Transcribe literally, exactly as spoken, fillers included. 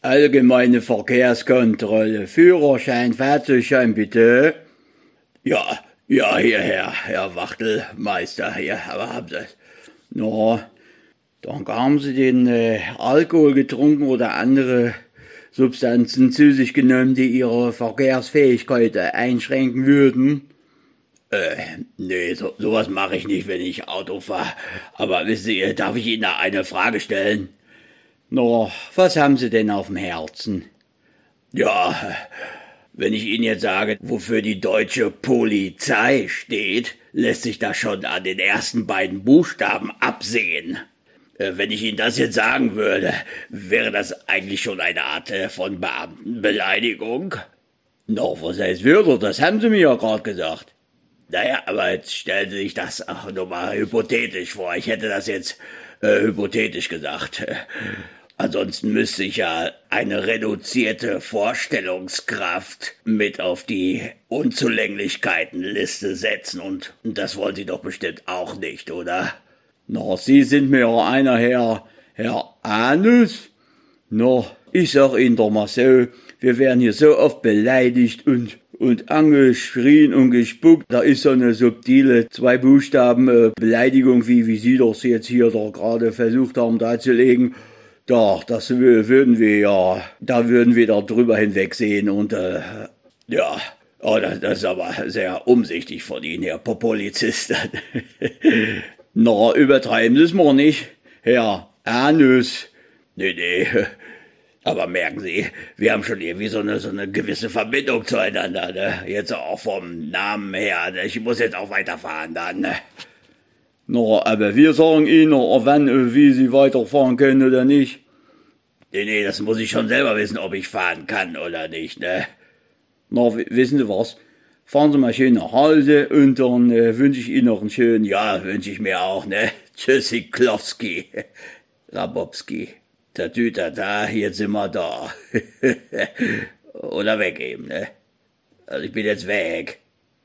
Allgemeine Verkehrskontrolle, Führerschein, Fahrzeugschein, bitte. Ja, ja, hierher, Herr Wachtelmeister, hier, aber haben Sie. Na, dann haben Sie den äh, Alkohol getrunken oder andere Substanzen zu sich genommen, die Ihre Verkehrsfähigkeit äh, einschränken würden? Äh, nee, so, sowas mache ich nicht, wenn ich Auto fahre. Aber wissen Sie, darf ich Ihnen da eine Frage stellen? Na, was haben Sie denn auf dem Herzen? Ja, wenn ich Ihnen jetzt sage, wofür die deutsche Polizei steht, lässt sich das schon an den ersten beiden Buchstaben absehen. Äh, wenn ich Ihnen das jetzt sagen würde, wäre das eigentlich schon eine Art äh, von Beamtenbeleidigung? Na, was heißt würde, das haben Sie mir ja gerade gesagt. Naja, aber jetzt stellen Sie sich das auch nur mal hypothetisch vor. Ich hätte das jetzt äh, hypothetisch gesagt. Ansonsten müsste ich ja eine reduzierte Vorstellungskraft mit auf die Unzulänglichkeitenliste setzen und das wollen Sie doch bestimmt auch nicht, oder? Na, Sie sind mir ja einer, Herr, Herr Anus. Na, ich sag Ihnen doch mal so, wir werden hier so oft beleidigt und und angeschrien und gespuckt. Da ist so eine subtile zwei Buchstaben äh, Beleidigung, wie wie Sie das jetzt hier da gerade versucht haben darzulegen. Doch, das würden wir ja, da würden wir da drüber hinwegsehen und äh, ja, oh, das, das ist aber sehr umsichtig von Ihnen, Herr Polizist. Na, übertreiben Sie es mal nicht, Herr Anus. Nee, nee, aber merken Sie, wir haben schon irgendwie so eine, so eine gewisse Verbindung zueinander, ne? Jetzt auch vom Namen her, ne? Ich muss jetzt auch weiterfahren dann, ne? Na, aber wir sagen Ihnen, wann, wie Sie weiterfahren können oder nicht. Nee, nee, das muss ich schon selber wissen, ob ich fahren kann oder nicht, ne? Na, wissen Sie was? Fahren Sie mal schön nach Hause und dann äh, wünsche ich Ihnen noch einen schönen, ja, wünsche ich mir auch, ne? Tschüssikowski, Rabowski, Tatütata, jetzt sind wir da. Oder weg eben, ne? Also ich bin jetzt weg.